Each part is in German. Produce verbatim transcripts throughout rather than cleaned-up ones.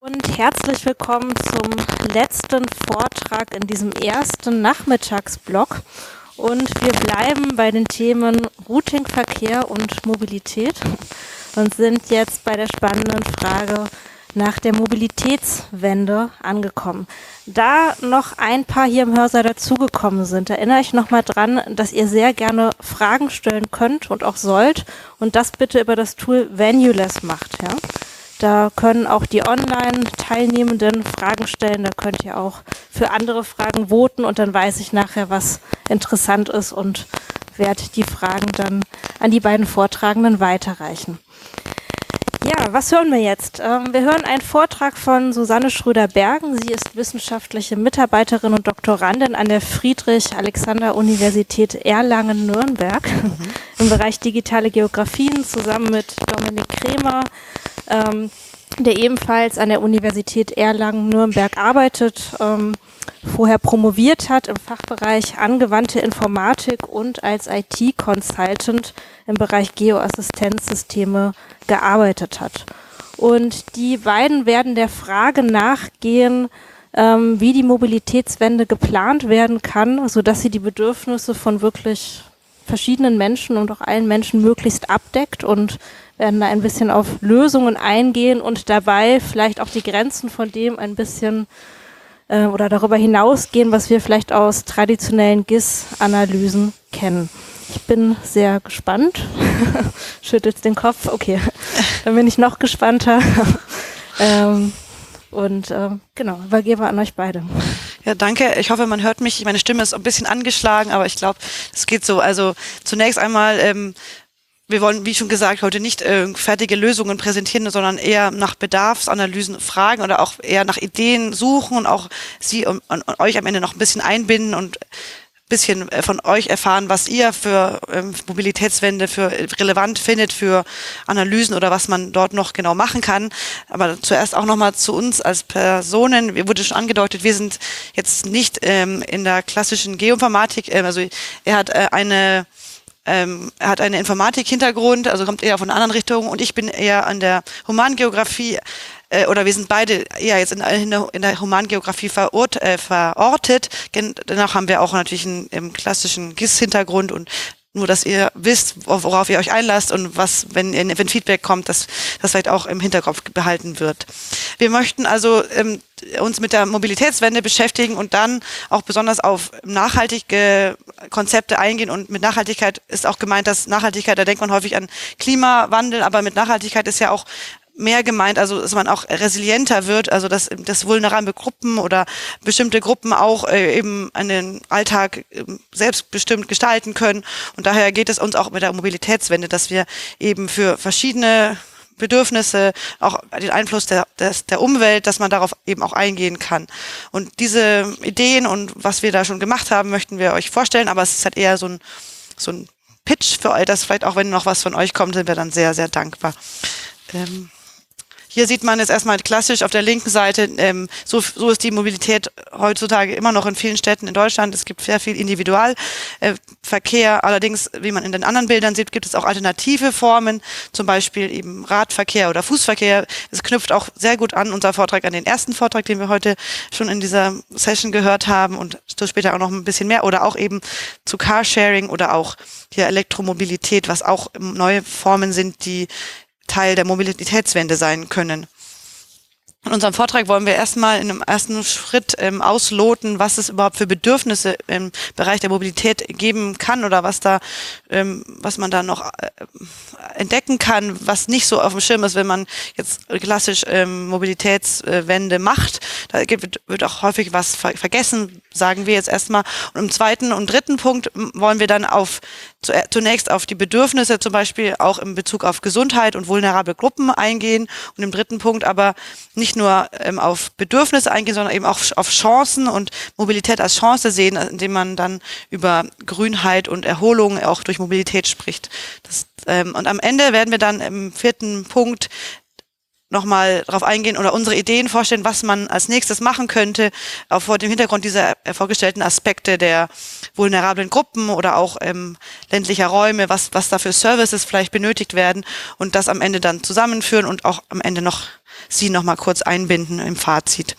Und herzlich willkommen zum letzten Vortrag in diesem ersten Nachmittagsblock. Und wir bleiben bei den Themen Routing, Verkehr und Mobilität und sind jetzt bei der spannenden Frage nach der Mobilitätswende angekommen. Da noch ein paar hier im Hörsaal dazugekommen sind, erinnere ich nochmal dran, dass ihr sehr gerne Fragen stellen könnt und auch sollt und das bitte über das Tool Venuless macht, ja. Da können auch die Online-Teilnehmenden Fragen stellen, da könnt ihr auch für andere Fragen voten und dann weiß ich nachher, was interessant ist und werde die Fragen dann an die beiden Vortragenden weiterreichen. Ja, was hören wir jetzt? Ähm, wir hören einen Vortrag von Susanne Schröder-Bergen. Sie ist wissenschaftliche Mitarbeiterin und Doktorandin an der Friedrich-Alexander-Universität Erlangen-Nürnberg mhm. im Bereich digitale Geografien zusammen mit Dominik Kremer, ähm, der ebenfalls an der Universität Erlangen-Nürnberg arbeitet, ähm, vorher promoviert hat im Fachbereich angewandte Informatik und als I T-Consultant im Bereich Geoassistenzsysteme gearbeitet hat. Und die beiden werden der Frage nachgehen, ähm, wie die Mobilitätswende geplant werden kann, sodass sie die Bedürfnisse von wirklich verschiedenen Menschen und auch allen Menschen möglichst abdeckt und werden da ein bisschen auf Lösungen eingehen und dabei vielleicht auch die Grenzen von dem ein bisschen äh, oder darüber hinausgehen, was wir vielleicht aus traditionellen G I S-Analysen kennen. Ich bin sehr gespannt. Schüttelt den Kopf. Okay, dann bin ich noch gespannter. ähm, und ähm, genau, übergebe an euch beide. Ja, danke. Ich hoffe, man hört mich. Meine Stimme ist ein bisschen angeschlagen, aber ich glaube, es geht so. Also zunächst einmal, ähm, wir wollen, wie schon gesagt, heute nicht äh, fertige Lösungen präsentieren, sondern eher nach Bedarfsanalysen fragen oder auch eher nach Ideen suchen und auch Sie und, und, und euch am Ende noch ein bisschen einbinden und bisschen von euch erfahren, was ihr für ähm, Mobilitätswende für relevant findet für Analysen oder was man dort noch genau machen kann. Aber zuerst auch nochmal zu uns als Personen. Wir wurde schon angedeutet, wir sind jetzt nicht ähm, in der klassischen Geoinformatik. Ähm, also er hat äh, eine Ähm, er hat einen Informatik-Hintergrund, also kommt eher von einer anderen Richtung und ich bin eher an der Humangeografie äh, oder wir sind beide eher jetzt in, in, der, in der Humangeografie verort, äh, verortet. Gen danach haben wir auch natürlich einen, einen klassischen G I S-Hintergrund und nur, dass ihr wisst, worauf ihr euch einlasst und was, wenn, wenn Feedback kommt, dass das vielleicht auch im Hinterkopf behalten wird. Wir möchten also ähm, uns mit der Mobilitätswende beschäftigen und dann auch besonders auf nachhaltige Konzepte eingehen. Und mit Nachhaltigkeit ist auch gemeint, dass Nachhaltigkeit, da denkt man häufig an Klimawandel, aber mit Nachhaltigkeit ist ja auch mehr gemeint, also dass man auch resilienter wird, also dass, dass vulnerable Gruppen oder bestimmte Gruppen auch äh, eben einen Alltag äh, selbstbestimmt gestalten können. Und daher geht es uns auch mit der Mobilitätswende, dass wir eben für verschiedene Bedürfnisse, auch den Einfluss der, des, der Umwelt, dass man darauf eben auch eingehen kann. Und diese Ideen und was wir da schon gemacht haben, möchten wir euch vorstellen, aber es ist halt eher so ein, so ein Pitch für euch, dass vielleicht auch, wenn noch was von euch kommt, sind wir dann sehr, sehr dankbar. Ähm Hier sieht man jetzt erstmal klassisch auf der linken Seite, ähm, so, so ist die Mobilität heutzutage immer noch in vielen Städten in Deutschland. Es gibt sehr viel Individualverkehr. Äh, Allerdings, wie man in den anderen Bildern sieht, gibt es auch alternative Formen, zum Beispiel eben Radverkehr oder Fußverkehr. Es knüpft auch sehr gut an, unser Vortrag, an den ersten Vortrag, den wir heute schon in dieser Session gehört haben und so später auch noch ein bisschen mehr. Oder auch eben zu Carsharing oder auch hier Elektromobilität, was auch neue Formen sind, die Teil der Mobilitätswende sein können. In unserem Vortrag wollen wir erstmal in einem ersten Schritt ähm, ausloten, was es überhaupt für Bedürfnisse im Bereich der Mobilität geben kann oder was da, ähm, was man da noch äh, entdecken kann, was nicht so auf dem Schirm ist, wenn man jetzt klassisch ähm, Mobilitätswende macht. Da gibt, wird auch häufig was ver vergessen, sagen wir jetzt erstmal. Und im zweiten und dritten Punkt wollen wir dann auf zunächst auf die Bedürfnisse, zum Beispiel auch in Bezug auf Gesundheit und vulnerable Gruppen eingehen und im dritten Punkt aber nicht nur ähm, auf Bedürfnisse eingehen, sondern eben auch auf Chancen und Mobilität als Chance sehen, indem man dann über Grünheit und Erholung auch durch Mobilität spricht. Das, ähm, und am Ende werden wir dann im vierten Punkt nochmal drauf eingehen oder unsere Ideen vorstellen, was man als nächstes machen könnte, auch vor dem Hintergrund dieser äh, vorgestellten Aspekte der vulnerablen Gruppen oder auch ähm, ländlicher Räume, was, was da für Services vielleicht benötigt werden und das am Ende dann zusammenführen und auch am Ende noch Sie nochmal kurz einbinden im Fazit.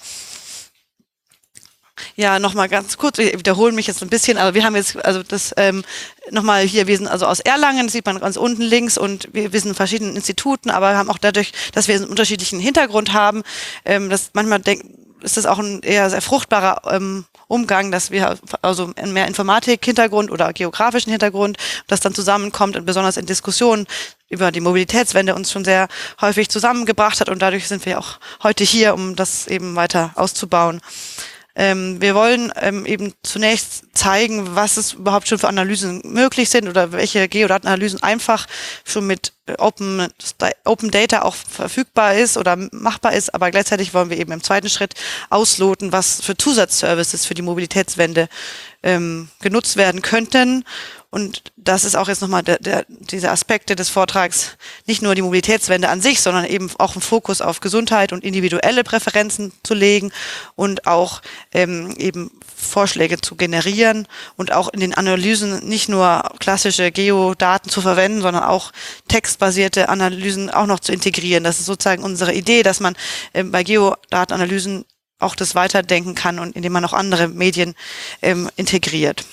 Ja, nochmal ganz kurz, wir wiederholen mich jetzt ein bisschen, aber wir haben jetzt, also das ähm, nochmal hier, wir sind also aus Erlangen, das sieht man ganz unten links und wir, wir sind in verschiedenen Instituten, aber haben auch dadurch, dass wir einen unterschiedlichen Hintergrund haben, ähm, das manchmal denk, ist das auch ein eher sehr fruchtbarer ähm, Umgang, dass wir also mehr Informatik-Hintergrund oder geografischen Hintergrund, das dann zusammenkommt und besonders in Diskussionen über die Mobilitätswende uns schon sehr häufig zusammengebracht hat und dadurch sind wir auch heute hier, um das eben weiter auszubauen. Ähm, wir wollen ähm, eben zunächst zeigen, was es überhaupt schon für Analysen möglich sind oder welche Geodatenanalysen einfach schon mit Open, Open Data auch verfügbar ist oder machbar ist, aber gleichzeitig wollen wir eben im zweiten Schritt ausloten, was für Zusatzservices für die Mobilitätswende ähm, genutzt werden könnten. Und das ist auch jetzt nochmal der, der, diese Aspekte des Vortrags, nicht nur die Mobilitätswende an sich, sondern eben auch einen Fokus auf Gesundheit und individuelle Präferenzen zu legen und auch ähm, eben Vorschläge zu generieren und auch in den Analysen nicht nur klassische Geodaten zu verwenden, sondern auch textbasierte Analysen auch noch zu integrieren. Das ist sozusagen unsere Idee, dass man ähm, bei Geodatenanalysen auch das weiterdenken kann und indem man auch andere Medien ähm, integriert.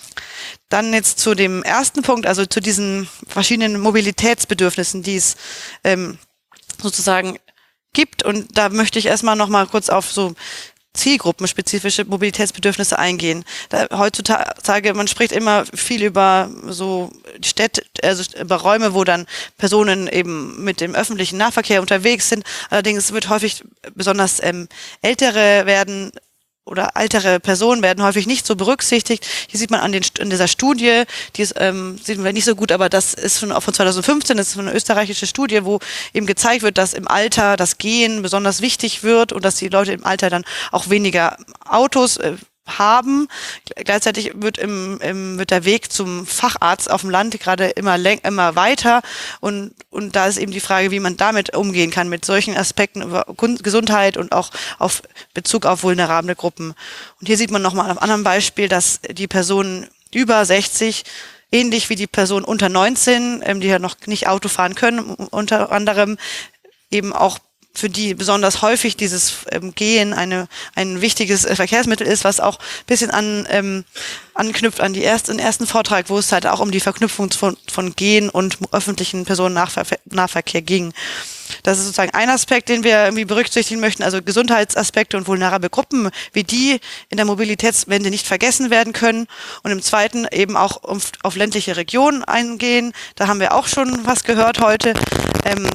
Dann jetzt zu dem ersten Punkt, also zu diesen verschiedenen Mobilitätsbedürfnissen, die es ähm, sozusagen gibt. Und da möchte ich erstmal noch mal kurz auf so zielgruppenspezifische Mobilitätsbedürfnisse eingehen. Da heutzutage, man spricht immer viel über so Städte, also über Räume, wo dann Personen eben mit dem öffentlichen Nahverkehr unterwegs sind. Allerdings wird häufig besonders ähm, Ältere werden oder ältere Personen werden häufig nicht so berücksichtigt. Hier sieht man an den in dieser Studie, die ist, ähm, sehen wir nicht so gut, aber das ist schon auch von zweitausendfünfzehn, das ist eine österreichische Studie, wo eben gezeigt wird, dass im Alter das Gehen besonders wichtig wird und dass die Leute im Alter dann auch weniger Autos äh, haben. Gleichzeitig wird im, im wird der Weg zum Facharzt auf dem Land gerade immer läng, immer weiter und und da ist eben die Frage, wie man damit umgehen kann mit solchen Aspekten über Gesundheit und auch auf Bezug auf vulnerable Gruppen. Und hier sieht man nochmal am anderen Beispiel, dass die Personen über sechzig ähnlich wie die Personen unter neunzehn, ähm, die ja noch nicht Auto fahren können, unter anderem eben auch für die besonders häufig dieses ähm, Gehen eine, ein wichtiges äh, Verkehrsmittel ist, was auch ein bisschen an, ähm, anknüpft an die erst, den ersten Vortrag, wo es halt auch um die Verknüpfung von, von Gehen und öffentlichen Personennahverkehr ging. Das ist sozusagen ein Aspekt, den wir irgendwie berücksichtigen möchten, also Gesundheitsaspekte und vulnerable Gruppen, wie die in der Mobilitätswende nicht vergessen werden können. Und im zweiten eben auch auf, auf ländliche Regionen eingehen. Da haben wir auch schon was gehört heute. Ähm,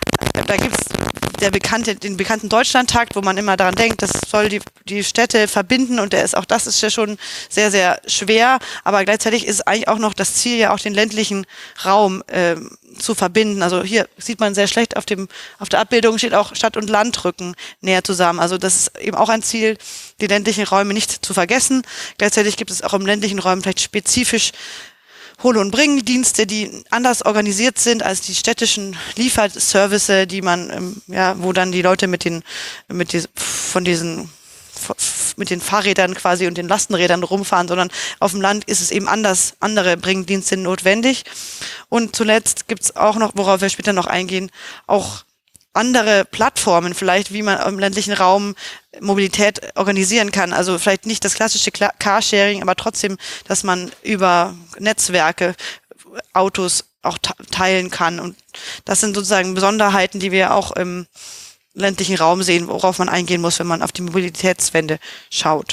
da gibt's der bekannte, den bekannten Deutschlandtakt, wo man immer daran denkt, das soll die, die Städte verbinden und der ist auch das ist ja schon sehr, sehr schwer, aber gleichzeitig ist eigentlich auch noch das Ziel, ja auch den ländlichen Raum äh, zu verbinden. Also hier sieht man sehr schlecht auf dem auf der Abbildung steht auch Stadt und Land rücken näher zusammen. Also das ist eben auch ein Ziel, die ländlichen Räume nicht zu vergessen. Gleichzeitig gibt es auch im ländlichen Raum vielleicht spezifisch Hol- und Bringdienste, die anders organisiert sind als die städtischen Lieferservice, die man, ähm, ja, wo dann die Leute mit den, mit die, von diesen, mit den Fahrrädern quasi und den Lastenrädern rumfahren, sondern auf dem Land ist es eben anders, andere Bringdienste notwendig. Und zuletzt gibt's auch noch, worauf wir später noch eingehen, auch andere Plattformen vielleicht, wie man im ländlichen Raum Mobilität organisieren kann. Also vielleicht nicht das klassische Carsharing, aber trotzdem, dass man über Netzwerke Autos auch teilen kann. Und das sind sozusagen Besonderheiten, die wir auch im ländlichen Raum sehen, worauf man eingehen muss, wenn man auf die Mobilitätswende schaut.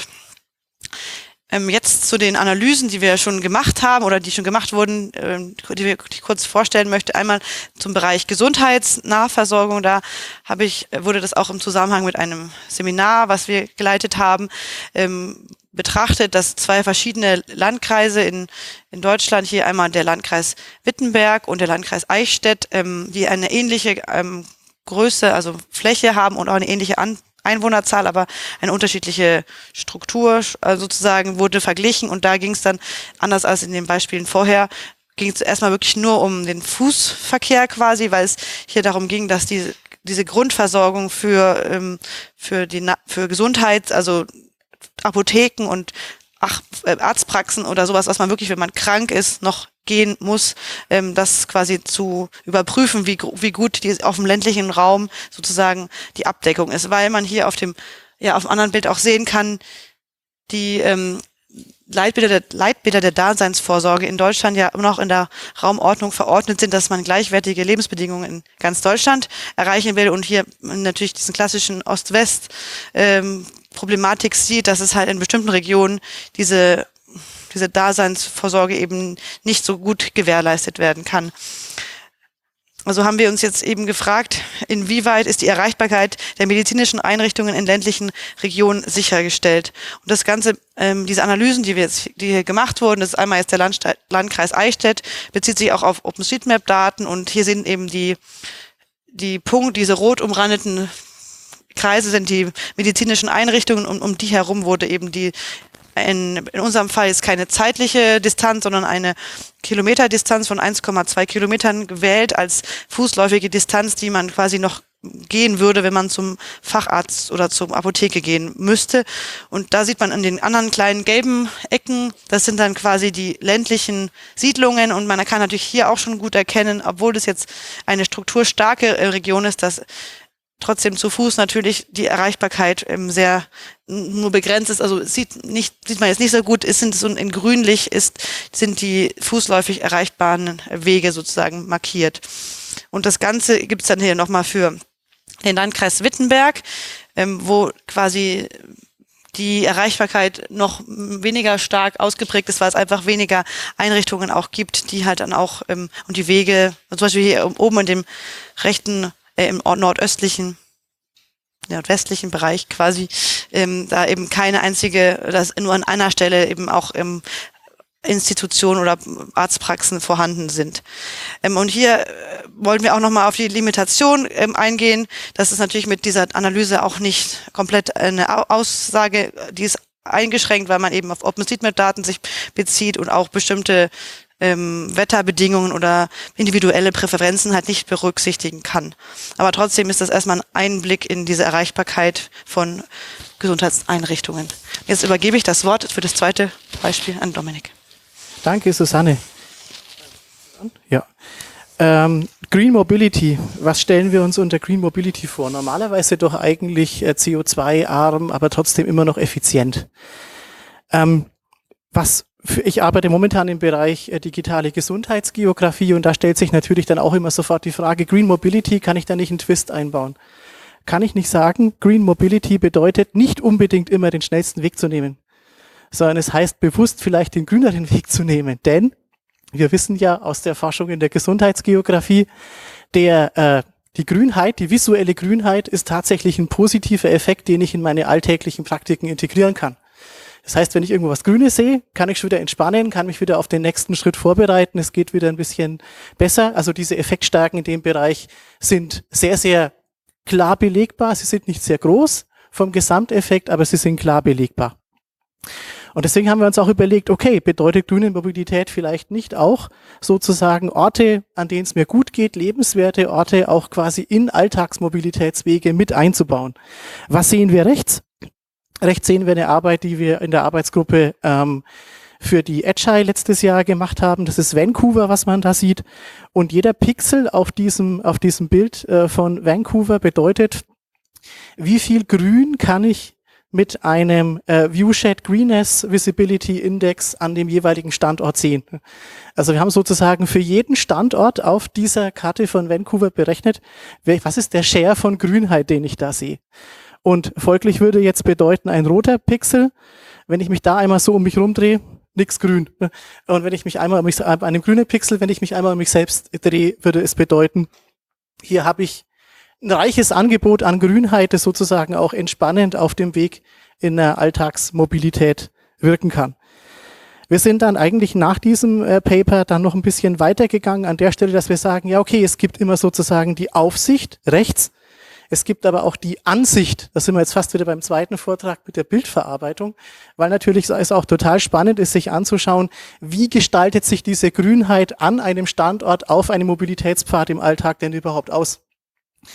Ähm, jetzt zu den Analysen, die wir schon gemacht haben oder die schon gemacht wurden, ähm, die, wir, die ich kurz vorstellen möchte. Einmal zum Bereich Gesundheitsnahversorgung. Da habe ich, wurde das auch im Zusammenhang mit einem Seminar, was wir geleitet haben, ähm, betrachtet, dass zwei verschiedene Landkreise in, in Deutschland, hier einmal der Landkreis Wittenberg und der Landkreis Eichstätt, ähm, die eine ähnliche ähm, Größe, also Fläche haben und auch eine ähnliche An Einwohnerzahl, aber eine unterschiedliche Struktur also sozusagen wurde verglichen und da ging es dann, anders als in den Beispielen vorher, ging es erstmal wirklich nur um den Fußverkehr quasi, weil es hier darum ging, dass die diese Grundversorgung für, ähm, für die, Na- für Gesundheit, also Apotheken und Ach, äh, Arztpraxen oder sowas, was man wirklich, wenn man krank ist, noch gehen muss, ähm, das quasi zu überprüfen, wie, wie gut die auf dem ländlichen Raum sozusagen die Abdeckung ist, weil man hier auf dem, ja, auf dem anderen Bild auch sehen kann, die ähm, Leitbilder der, Leitbilder der Daseinsvorsorge in Deutschland ja immer noch in der Raumordnung verordnet sind, dass man gleichwertige Lebensbedingungen in ganz Deutschland erreichen will und hier natürlich diesen klassischen Ost-West ähm, Problematik sieht, dass es halt in bestimmten Regionen diese, diese Daseinsvorsorge eben nicht so gut gewährleistet werden kann. Also haben wir uns jetzt eben gefragt, inwieweit ist die Erreichbarkeit der medizinischen Einrichtungen in ländlichen Regionen sichergestellt? Und das Ganze, ähm, diese Analysen, die wir jetzt, die hier gemacht wurden, das ist einmal jetzt der Landsta- Landkreis Eichstätt, bezieht sich auch auf OpenStreetMap-Daten und hier sind eben die, die Punkte, diese rot umrandeten Kreise sind die medizinischen Einrichtungen und um die herum wurde eben die, in, in unserem Fall ist keine zeitliche Distanz, sondern eine Kilometerdistanz von eins Komma zwei Kilometern gewählt als fußläufige Distanz, die man quasi noch gehen würde, wenn man zum Facharzt oder zur Apotheke gehen müsste. Und da sieht man in den anderen kleinen gelben Ecken, das sind dann quasi die ländlichen Siedlungen und man kann natürlich hier auch schon gut erkennen, obwohl das jetzt eine strukturstarke Region ist, dass trotzdem zu Fuß natürlich die Erreichbarkeit ähm, sehr nur begrenzt ist. Also sieht nicht sieht man jetzt nicht so gut. Es sind so in grünlich ist sind die fußläufig erreichbaren Wege sozusagen markiert. Und das Ganze gibt's dann hier nochmal für den Landkreis Wittenberg, ähm, wo quasi die Erreichbarkeit noch weniger stark ausgeprägt ist, weil es einfach weniger Einrichtungen auch gibt, die halt dann auch ähm, und die Wege, zum Beispiel hier oben in dem rechten im nordöstlichen, nordwestlichen Bereich quasi, ähm, da eben keine einzige, dass nur an einer Stelle eben auch ähm, Institutionen oder Arztpraxen vorhanden sind. Ähm, und hier äh, wollen wir auch nochmal auf die Limitation ähm, eingehen. Das ist natürlich mit dieser Analyse auch nicht komplett eine Aussage, die ist eingeschränkt, weil man eben auf OpenStreetMap-Daten sich bezieht und auch bestimmte Ähm, Wetterbedingungen oder individuelle Präferenzen halt nicht berücksichtigen kann. Aber trotzdem ist das erstmal ein Einblick in diese Erreichbarkeit von Gesundheitseinrichtungen. Jetzt übergebe ich das Wort für das zweite Beispiel an Dominik. Danke, Susanne. Ja. Ähm, Green Mobility. Was stellen wir uns unter Green Mobility vor? Normalerweise doch eigentlich äh, C O zwei arm, aber trotzdem immer noch effizient. Ähm, was Ich arbeite momentan im Bereich äh, digitale Gesundheitsgeografie und da stellt sich natürlich dann auch immer sofort die Frage, Green Mobility, kann ich da nicht einen Twist einbauen? Kann ich nicht sagen, Green Mobility bedeutet nicht unbedingt immer den schnellsten Weg zu nehmen, sondern es heißt bewusst vielleicht den grüneren Weg zu nehmen, denn wir wissen ja aus der Forschung in der Gesundheitsgeografie, der äh, die Grünheit, die visuelle Grünheit ist tatsächlich ein positiver Effekt, den ich in meine alltäglichen Praktiken integrieren kann. Das heißt, wenn ich irgendwo was Grünes sehe, kann ich schon wieder entspannen, kann mich wieder auf den nächsten Schritt vorbereiten. Es geht wieder ein bisschen besser. Also diese Effektstärken in dem Bereich sind sehr, sehr klar belegbar. Sie sind nicht sehr groß vom Gesamteffekt, aber sie sind klar belegbar. Und deswegen haben wir uns auch überlegt, okay, bedeutet grüne Mobilität vielleicht nicht auch sozusagen Orte, an denen es mir gut geht, lebenswerte Orte auch quasi in Alltagsmobilitätswege mit einzubauen. Was sehen wir rechts? Rechts sehen wir eine Arbeit, die wir in der Arbeitsgruppe ähm, für die Agile letztes Jahr gemacht haben. Das ist Vancouver, was man da sieht. Und jeder Pixel auf diesem, auf diesem Bild äh, von Vancouver bedeutet, wie viel Grün kann ich mit einem äh, Viewshed Greenness Visibility Index an dem jeweiligen Standort sehen. Also wir haben sozusagen für jeden Standort auf dieser Karte von Vancouver berechnet, was ist der Share von Grünheit, den ich da sehe. Und folglich würde jetzt bedeuten, ein roter Pixel, wenn ich mich da einmal so um mich rumdrehe, nix grün. Und wenn ich mich einmal um mich, einem grünen Pixel, wenn ich mich einmal um mich selbst drehe, würde es bedeuten, hier habe ich ein reiches Angebot an Grünheit, das sozusagen auch entspannend auf dem Weg in der Alltagsmobilität wirken kann. Wir sind dann eigentlich nach diesem äh, Paper dann noch ein bisschen weitergegangen an der Stelle, dass wir sagen, ja okay, es gibt immer sozusagen die Aufsicht rechts, es gibt aber auch die Ansicht, da sind wir jetzt fast wieder beim zweiten Vortrag mit der Bildverarbeitung, weil natürlich es auch total spannend ist, sich anzuschauen, wie gestaltet sich diese Grünheit an einem Standort auf einem Mobilitätspfad im Alltag denn überhaupt aus.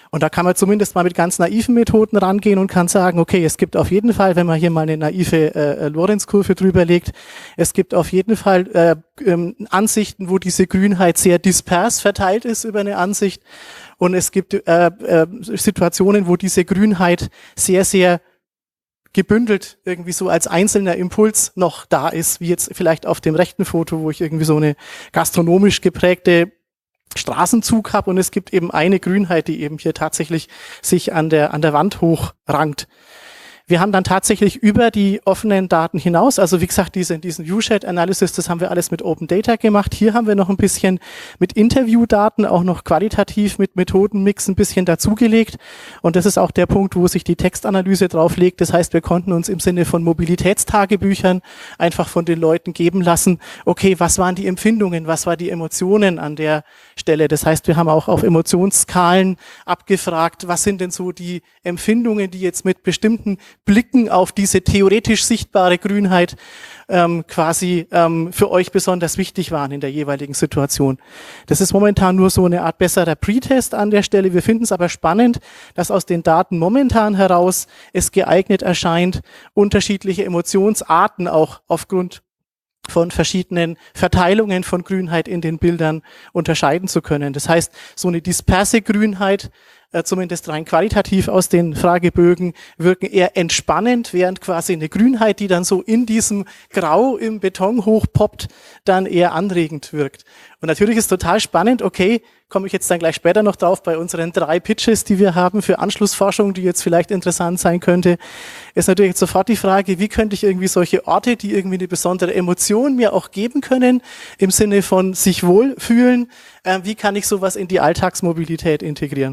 Und da kann man zumindest mal mit ganz naiven Methoden rangehen und kann sagen, okay, es gibt auf jeden Fall, wenn man hier mal eine naive äh, Lorentz-Kurve drüber legt, es gibt auf jeden Fall äh, ähm, Ansichten, wo diese Grünheit sehr dispers verteilt ist über eine Ansicht. Und es gibt äh, äh, Situationen, wo diese Grünheit sehr, sehr gebündelt irgendwie so als einzelner Impuls noch da ist, wie jetzt vielleicht auf dem rechten Foto, wo ich irgendwie so eine gastronomisch geprägte Straßenzug habe und es gibt eben eine Grünheit, die eben hier tatsächlich sich an der an der Wand hochrankt. Wir haben dann tatsächlich über die offenen Daten hinaus, also wie gesagt, diese, diesen Viewshed-Analysis, das haben wir alles mit Open Data gemacht. Hier haben wir noch ein bisschen mit Interviewdaten, auch noch qualitativ mit Methodenmix ein bisschen dazugelegt. Und das ist auch der Punkt, wo sich die Textanalyse drauflegt. Das heißt, wir konnten uns im Sinne von Mobilitätstagebüchern einfach von den Leuten geben lassen, okay, was waren die Empfindungen, was waren die Emotionen an der Stelle. Das heißt, wir haben auch auf Emotionsskalen abgefragt, was sind denn so die Empfindungen, die jetzt mit bestimmten Blicken auf diese theoretisch sichtbare Grünheit ähm, quasi ähm, für euch besonders wichtig waren in der jeweiligen Situation. Das ist momentan nur so eine Art besserer Pre-Test an der Stelle. Wir finden es aber spannend, dass aus den Daten momentan heraus es geeignet erscheint, unterschiedliche Emotionsarten auch aufgrund von verschiedenen Verteilungen von Grünheit in den Bildern unterscheiden zu können. Das heißt, so eine disperse Grünheit, äh, zumindest rein qualitativ aus den Fragebögen, wirken eher entspannend, während quasi eine Grünheit, die dann so in diesem Grau im Beton hochpoppt, dann eher anregend wirkt. Und natürlich ist total spannend, okay, komme ich jetzt dann gleich später noch drauf, bei unseren drei Pitches, die wir haben für Anschlussforschung, die jetzt vielleicht interessant sein könnte, ist natürlich jetzt sofort die Frage, wie könnte ich irgendwie solche Orte, die irgendwie eine besondere Emotion mir auch geben können, im Sinne von sich wohlfühlen, äh, wie kann ich sowas in die Alltagsmobilität integrieren?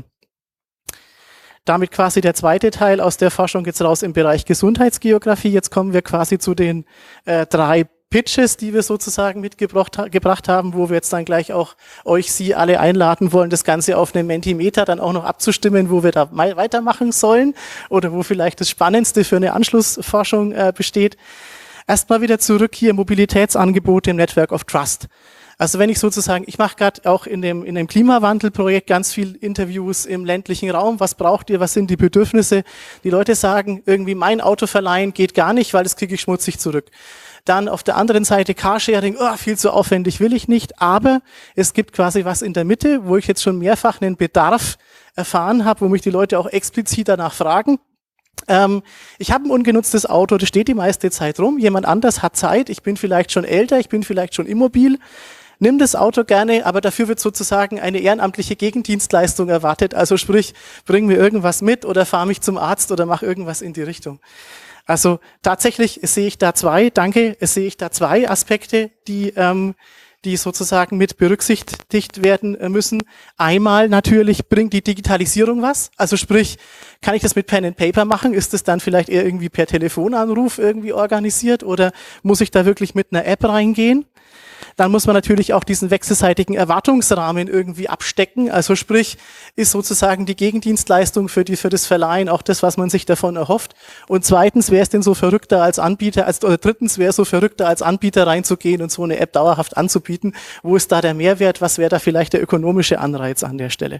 Damit quasi der zweite Teil aus der Forschung jetzt raus im Bereich Gesundheitsgeografie. Jetzt kommen wir quasi zu den äh, drei Pitches, die wir sozusagen mitgebracht ha- gebracht haben, wo wir jetzt dann gleich auch euch, Sie alle einladen wollen, das Ganze auf einem Mentimeter dann auch noch abzustimmen, wo wir da mal weitermachen sollen oder wo vielleicht das Spannendste für eine Anschlussforschung äh, besteht. Erstmal wieder zurück hier, Mobilitätsangebote im Network of Trust. Also wenn ich sozusagen, ich mache gerade auch in dem in dem Klimawandelprojekt ganz viel Interviews im ländlichen Raum. Was braucht ihr? Was sind die Bedürfnisse? Die Leute sagen irgendwie, mein Auto verleihen geht gar nicht, weil das kriege ich schmutzig zurück. Dann auf der anderen Seite Carsharing, oh, viel zu aufwendig will ich nicht. Aber es gibt quasi was in der Mitte, wo ich jetzt schon mehrfach einen Bedarf erfahren habe, wo mich die Leute auch explizit danach fragen. Ähm, ich habe ein ungenutztes Auto, das steht die meiste Zeit rum. Jemand anders hat Zeit. Ich bin vielleicht schon älter, ich bin vielleicht schon immobil. Nimm das Auto gerne, aber dafür wird sozusagen eine ehrenamtliche Gegendienstleistung erwartet. Also sprich, bring mir irgendwas mit oder fahr mich zum Arzt oder mach irgendwas in die Richtung. Also tatsächlich sehe ich da zwei, danke, sehe ich da zwei Aspekte, die ähm, die sozusagen mit berücksichtigt werden müssen. Einmal natürlich bringt die Digitalisierung was. Also sprich, kann ich das mit Pen and Paper machen? Ist das dann vielleicht eher irgendwie per Telefonanruf irgendwie organisiert oder muss ich da wirklich mit einer App reingehen? Dann muss man natürlich auch diesen wechselseitigen Erwartungsrahmen irgendwie abstecken. Also sprich, ist sozusagen die Gegendienstleistung für die für das Verleihen auch das, was man sich davon erhofft. Und zweitens, wäre es denn so verrückter als Anbieter, als, oder drittens, wäre es so verrückter als Anbieter reinzugehen und so eine App dauerhaft anzubieten? Wo ist da der Mehrwert? Was wäre da vielleicht der ökonomische Anreiz an der Stelle?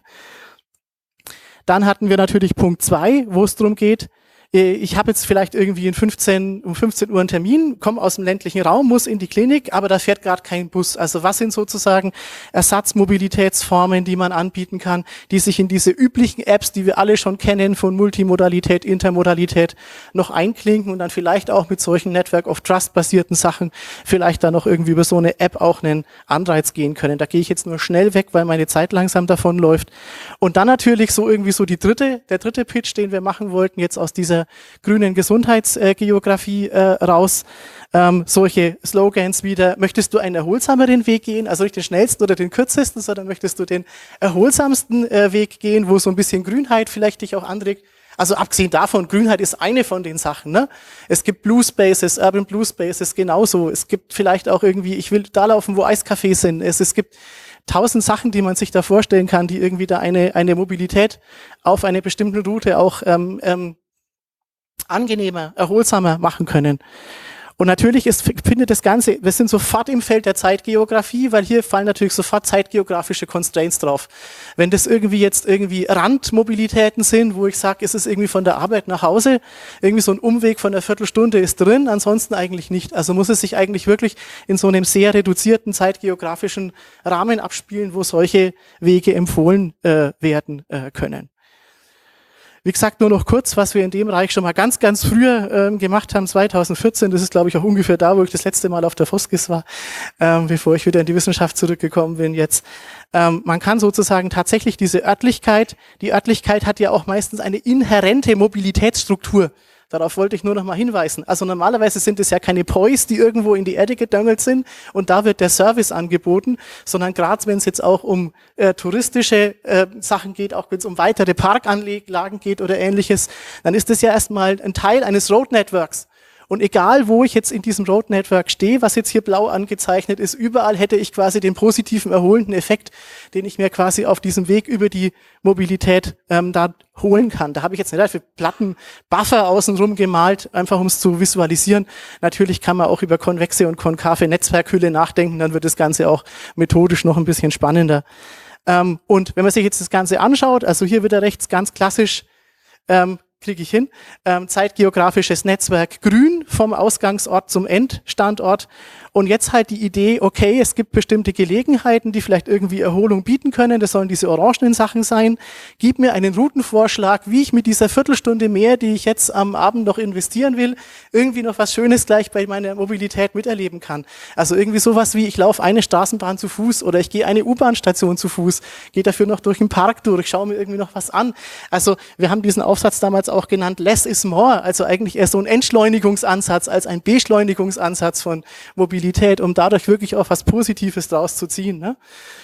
Dann hatten wir natürlich Punkt zwei, wo es darum geht, ich habe jetzt vielleicht irgendwie in fünfzehn, um fünfzehn Uhr einen Termin, komme aus dem ländlichen Raum, muss in die Klinik, aber da fährt gerade kein Bus. Also was sind sozusagen Ersatzmobilitätsformen, die man anbieten kann, die sich in diese üblichen Apps, die wir alle schon kennen, von Multimodalität, Intermodalität, noch einklinken und dann vielleicht auch mit solchen Network of Trust basierten Sachen vielleicht dann noch irgendwie über so eine App auch einen Anreiz gehen können. Da gehe ich jetzt nur schnell weg, weil meine Zeit langsam davon läuft. Und dann natürlich so irgendwie so die dritte, der dritte Pitch, den wir machen wollten, jetzt aus dieser grünen Gesundheitsgeografie äh, raus. Ähm, solche Slogans wieder, möchtest du einen erholsameren Weg gehen, also nicht den schnellsten oder den kürzesten, sondern möchtest du den erholsamsten äh, Weg gehen, wo so ein bisschen Grünheit vielleicht dich auch anregt. Also abgesehen davon, Grünheit ist eine von den Sachen. Ne? Es gibt Blue Spaces, Urban Blue Spaces genauso. Es gibt vielleicht auch irgendwie, ich will da laufen, wo Eiscafés sind. Es, es gibt tausend Sachen, die man sich da vorstellen kann, die irgendwie da eine, eine Mobilität auf einer bestimmten Route auch ähm, ähm, angenehmer, erholsamer machen können. Und natürlich ist, findet das Ganze, wir sind sofort im Feld der Zeitgeografie, weil hier fallen natürlich sofort zeitgeografische Constraints drauf. Wenn das irgendwie jetzt irgendwie Randmobilitäten sind, wo ich sage, ist es irgendwie von der Arbeit nach Hause, irgendwie so ein Umweg von einer Viertelstunde ist drin, ansonsten eigentlich nicht. Also muss es sich eigentlich wirklich in so einem sehr reduzierten zeitgeografischen Rahmen abspielen, wo solche Wege empfohlen äh, werden äh, können. Wie gesagt, nur noch kurz, was wir in dem Bereich schon mal ganz, ganz früher ähm, gemacht haben, zweitausendvierzehn. Das ist, glaube ich, auch ungefähr da, wo ich das letzte Mal auf der Foskis war, ähm, bevor ich wieder in die Wissenschaft zurückgekommen bin jetzt. Ähm, man kann sozusagen tatsächlich diese Örtlichkeit, die Örtlichkeit hat ja auch meistens eine inhärente Mobilitätsstruktur. Darauf wollte ich nur noch mal hinweisen. Also normalerweise sind es ja keine Poys, die irgendwo in die Erde gedöngelt sind und da wird der Service angeboten, sondern gerade wenn es jetzt auch um äh, touristische äh, Sachen geht, auch wenn es um weitere Parkanlagen geht oder ähnliches, dann ist das ja erstmal ein Teil eines Road Networks. Und egal, wo ich jetzt in diesem Road Network stehe, was jetzt hier blau angezeichnet ist, überall hätte ich quasi den positiven, erholenden Effekt, den ich mir quasi auf diesem Weg über die Mobilität ähm, da holen kann. Da habe ich jetzt nicht für Platten Buffer außenrum gemalt, einfach um es zu visualisieren. Natürlich kann man auch über konvexe und konkave Netzwerkhülle nachdenken, dann wird das Ganze auch methodisch noch ein bisschen spannender. Ähm, und wenn man sich jetzt das Ganze anschaut, also hier wird er rechts ganz klassisch ähm, kriege ich hin, ähm, zeitgeografisches Netzwerk grün vom Ausgangsort zum Endstandort und jetzt halt die Idee, okay, es gibt bestimmte Gelegenheiten, die vielleicht irgendwie Erholung bieten können, das sollen diese orangenen Sachen sein, gib mir einen Routenvorschlag, wie ich mit dieser Viertelstunde mehr, die ich jetzt am Abend noch investieren will, irgendwie noch was Schönes gleich bei meiner Mobilität miterleben kann. Also irgendwie sowas wie, ich laufe eine Straßenbahn zu Fuß oder ich gehe eine U-Bahn-Station zu Fuß, gehe dafür noch durch den Park durch, schaue mir irgendwie noch was an. Also wir haben diesen Aufsatz damals auch genannt, less is more, also eigentlich eher so ein Entschleunigungsansatz als ein Beschleunigungsansatz von Mobilität, um dadurch wirklich auch was Positives draus zu ziehen. Ne?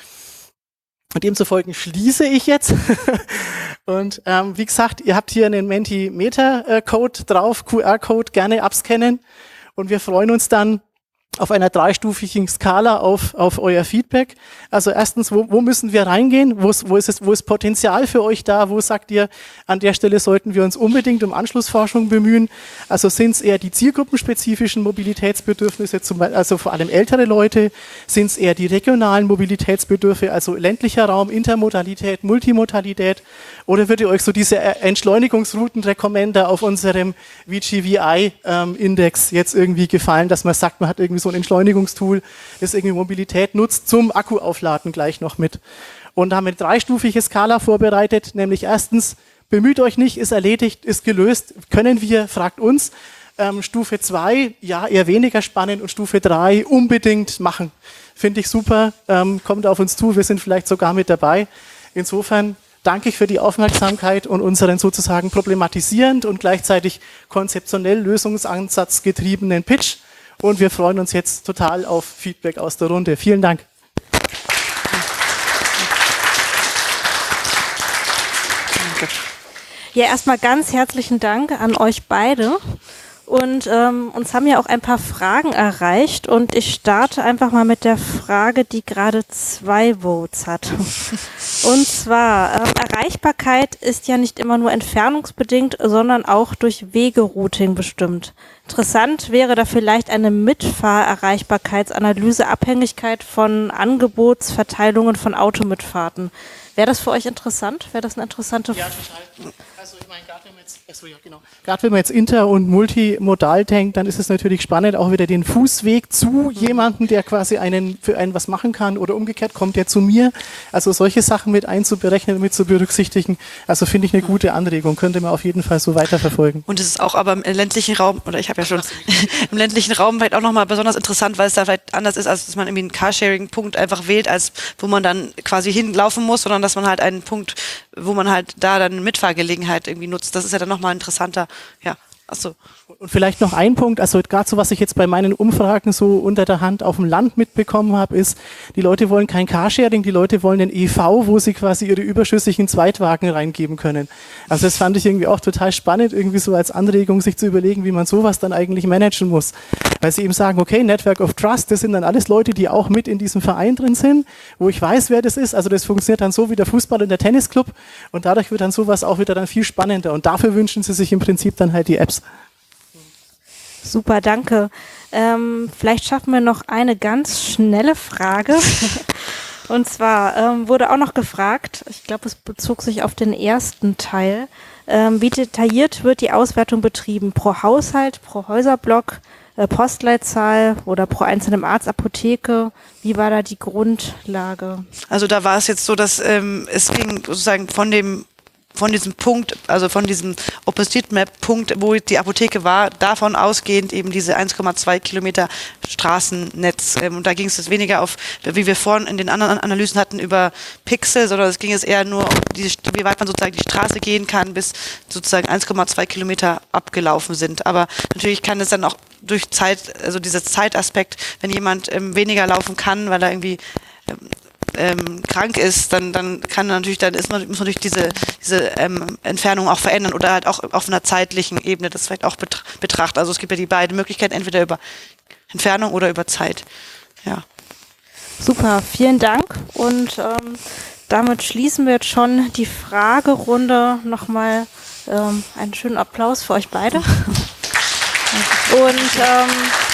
Und demzufolge schließe ich jetzt. Und ähm, wie gesagt, ihr habt hier einen Mentimeter-Code drauf, Q R-Code, gerne abscannen. Und wir freuen uns dann auf einer dreistufigen Skala auf, auf euer Feedback. Also erstens, wo, wo müssen wir reingehen? Wo ist, wo ist es, wo ist Potenzial für euch da? Wo sagt ihr, an der Stelle sollten wir uns unbedingt um Anschlussforschung bemühen? Also sind es eher die zielgruppenspezifischen Mobilitätsbedürfnisse, zum Beispiel, also vor allem ältere Leute? Sind es eher die regionalen Mobilitätsbedürfe, also ländlicher Raum, Intermodalität, Multimodalität? Oder würde euch so diese Entschleunigungsrouten-Recommender auf unserem V G V I-Index ähm, jetzt irgendwie gefallen, dass man sagt, man hat irgendwie so ein Entschleunigungstool, das irgendwie Mobilität nutzt, zum Akkuaufladen gleich noch mit. Und haben eine dreistufige Skala vorbereitet, nämlich erstens, bemüht euch nicht, ist erledigt, ist gelöst, können wir, fragt uns. Ähm, Stufe zwei, ja, eher weniger spannend und Stufe drei, unbedingt machen. Finde ich super, ähm, kommt auf uns zu, wir sind vielleicht sogar mit dabei. Insofern danke ich für die Aufmerksamkeit und unseren sozusagen problematisierend und gleichzeitig konzeptionell lösungsansatzgetriebenen Pitch. Und wir freuen uns jetzt total auf Feedback aus der Runde. Vielen Dank. Ja, erstmal ganz herzlichen Dank an euch beide. Und ähm, uns haben ja auch ein paar Fragen erreicht und ich starte einfach mal mit der Frage, die gerade zwei Votes hat. Und zwar, ähm, Erreichbarkeit ist ja nicht immer nur entfernungsbedingt, sondern auch durch Wegerouting bestimmt. Interessant wäre da vielleicht eine Mitfahrerreichbarkeitsanalyse, Abhängigkeit von Angebotsverteilungen von Automitfahrten. Wäre das für euch interessant? Wäre das eine interessante Frage? Ja, total. Also ich meine, gerade wenn man jetzt, achso, ja, genau. Gerade wenn man jetzt inter- und multimodal denkt, dann ist es natürlich spannend, auch wieder den Fußweg zu jemandem, der quasi einen für einen was machen kann oder umgekehrt kommt der zu mir. Also solche Sachen mit einzuberechnen, mit zu berücksichtigen. Also finde ich eine gute Anregung, könnte man auf jeden Fall so weiterverfolgen. Und es ist auch aber im ländlichen Raum, oder ich habe ja schon im ländlichen Raum vielleicht auch nochmal besonders interessant, weil es da vielleicht anders ist, als dass man irgendwie einen Carsharing-Punkt einfach wählt, als wo man dann quasi hinlaufen muss, sondern dass man halt einen Punkt, wo man halt da dann eine Mitfahrgelegenheit irgendwie nutzt. Das ist ja dann nochmal interessanter. Ja, achso. Und vielleicht noch ein Punkt, also gerade so, was ich jetzt bei meinen Umfragen so unter der Hand auf dem Land mitbekommen habe, ist, die Leute wollen kein Carsharing, die Leute wollen einen E V, wo sie quasi ihre überschüssigen Zweitwagen reingeben können. Also das fand ich irgendwie auch total spannend, irgendwie so als Anregung, sich zu überlegen, wie man sowas dann eigentlich managen muss. Weil sie eben sagen, okay, Network of Trust, das sind dann alles Leute, die auch mit in diesem Verein drin sind, wo ich weiß, wer das ist. Also das funktioniert dann so wie der Fußball und der Tennisclub und dadurch wird dann sowas auch wieder dann viel spannender und dafür wünschen sie sich im Prinzip dann halt die Apps. Super, danke. Ähm, vielleicht schaffen wir noch eine ganz schnelle Frage. Und zwar ähm, wurde auch noch gefragt, ich glaube, es bezog sich auf den ersten Teil, ähm, wie detailliert wird die Auswertung betrieben? Pro Haushalt, pro Häuserblock, äh, Postleitzahl oder pro einzelnem Arzt, Apotheke? Wie war da die Grundlage? Also da war es jetzt so, dass ähm, es ging sozusagen von dem von diesem Punkt, also von diesem OpenStreetMap-Punkt, wo die Apotheke war, davon ausgehend eben diese eins Komma zwei Kilometer Straßennetz. Ähm, und da ging es jetzt weniger auf, wie wir vorhin in den anderen Analysen hatten, über Pixel, sondern es ging jetzt eher nur um, die, wie weit man sozusagen die Straße gehen kann, bis sozusagen eins Komma zwei Kilometer abgelaufen sind. Aber natürlich kann es dann auch durch Zeit, also dieser Zeitaspekt, wenn jemand ähm, weniger laufen kann, weil er irgendwie ähm, Ähm, krank ist, dann dann kann natürlich, dann ist man, muss man natürlich diese diese ähm, Entfernung auch verändern oder halt auch auf einer zeitlichen Ebene das vielleicht auch betra- betrachten. Also es gibt ja die beiden Möglichkeiten, entweder über Entfernung oder über Zeit. Ja. Super, vielen Dank. Und ähm, damit schließen wir jetzt schon die Fragerunde. Nochmal ähm, einen schönen Applaus für euch beide. Und ähm,